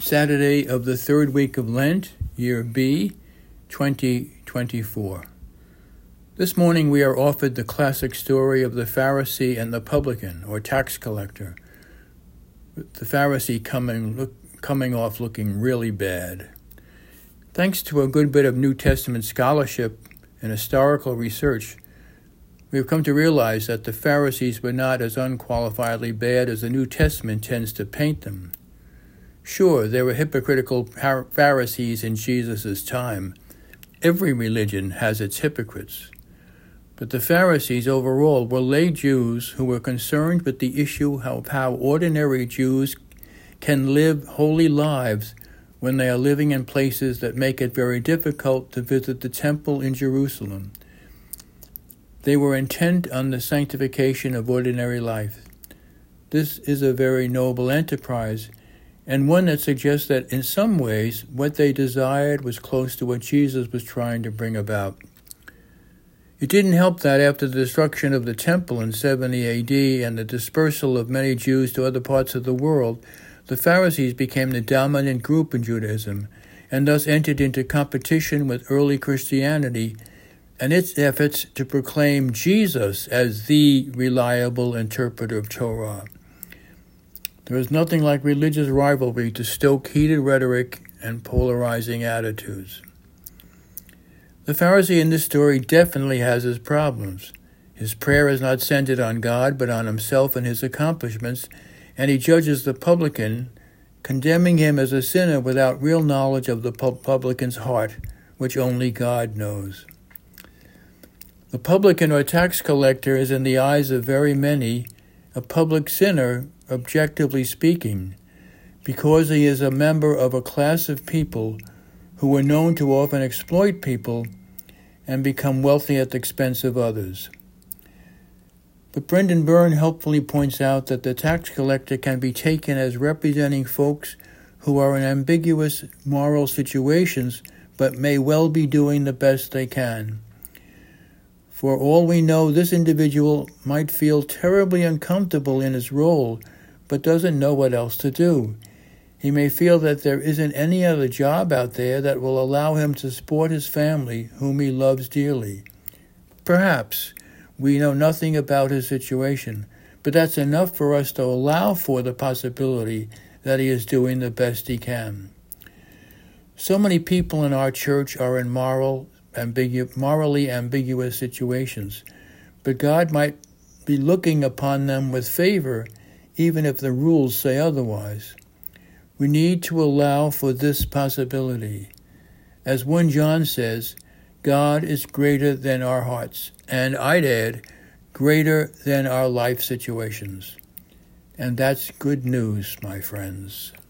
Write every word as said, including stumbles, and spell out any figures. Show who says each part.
Speaker 1: Saturday of the third week of Lent, year B, twenty twenty-four. This morning we are offered the classic story of the Pharisee and the publican, or tax collector, the Pharisee coming, look, coming off looking really bad. Thanks to a good bit of New Testament scholarship and historical research, we have come to realize that the Pharisees were not as unqualifiedly bad as the New Testament tends to paint them. Sure, there were hypocritical Pharisees in Jesus' time. Every religion has its hypocrites. But the Pharisees overall were lay Jews who were concerned with the issue of how ordinary Jews can live holy lives when they are living in places that make it very difficult to visit the temple in Jerusalem. They were intent on the sanctification of ordinary life. This is a very noble enterprise, and one that suggests that in some ways what they desired was close to what Jesus was trying to bring about. It didn't help that after the destruction of the temple in seventy A D and the dispersal of many Jews to other parts of the world, the Pharisees became the dominant group in Judaism and thus entered into competition with early Christianity and its efforts to proclaim Jesus as the reliable interpreter of Torah. There is nothing like religious rivalry to stoke heated rhetoric and polarizing attitudes. The Pharisee in this story definitely has his problems. His prayer is not centered on God, but on himself and his accomplishments, and he judges the publican, condemning him as a sinner without real knowledge of the publican's heart, which only God knows. The publican or tax collector is, in the eyes of very many, a public sinner, objectively speaking, because he is a member of a class of people who were known to often exploit people and become wealthy at the expense of others. But Brendan Byrne helpfully points out that the tax collector can be taken as representing folks who are in ambiguous moral situations but may well be doing the best they can. For all we know, this individual might feel terribly uncomfortable in his role, but doesn't know what else to do. He may feel that there isn't any other job out there that will allow him to support his family, whom he loves dearly. Perhaps we know nothing about his situation, but that's enough for us to allow for the possibility that he is doing the best he can. So many people in our church are in moral, ambigu- morally ambiguous situations, but God might be looking upon them with favor, even if the rules say otherwise. We need to allow for this possibility. As First John says, God is greater than our hearts, and I'd add, greater than our life situations. And that's good news, my friends.